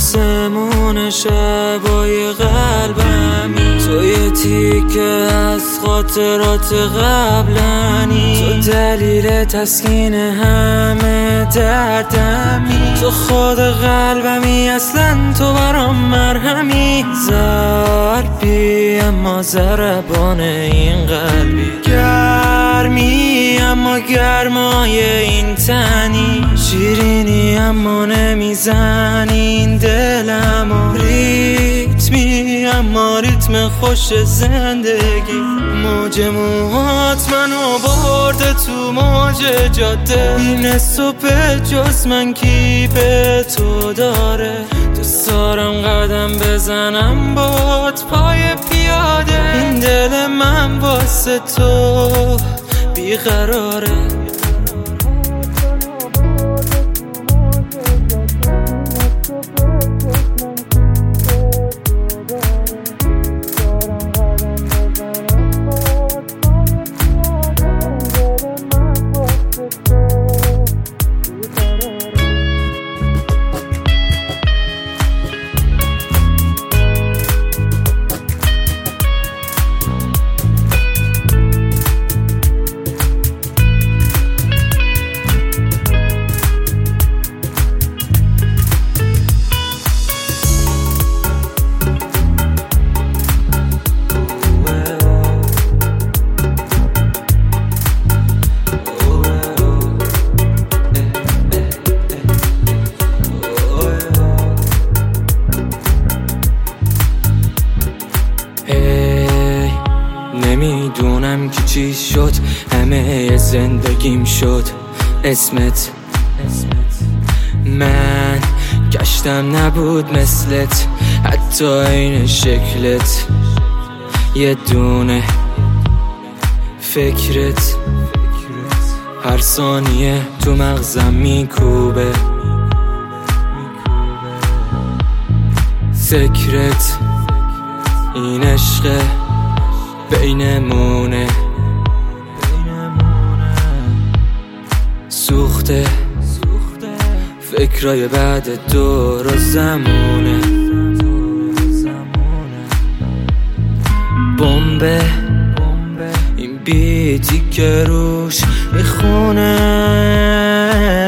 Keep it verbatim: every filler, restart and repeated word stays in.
آسمون شبای قلبمی، تو یه تیکه از خاطرات قبلنی، تو دلیل تسکین همه دردمی، تو خود قلبمی، اصلا تو برام مرهمی. ضربی اما ضربان این قلبی، گرمی اما گرمای این تنی، شیرینی اما نمیزنی این دلمو، ریتمی اما ریتم خوش زندگی. موج موهات منو برده تو موج جاده، این صبح جز من کی به تو داره. دوست دارم قدم بزنم باد پای پیاده، این دل من واسه تو بیقراره. نمیدونم که چی شد، همه زندگیم شد اسمت. من گشتم نبود مثلت، حتی این شکلت، یه دونه فکرت هر ثانیه تو مغزم میکوبه. سکرت این عشق بینمونه، سوخته فکرای بعد دور و زمونه. بمبه این بیتی که روش میخونه،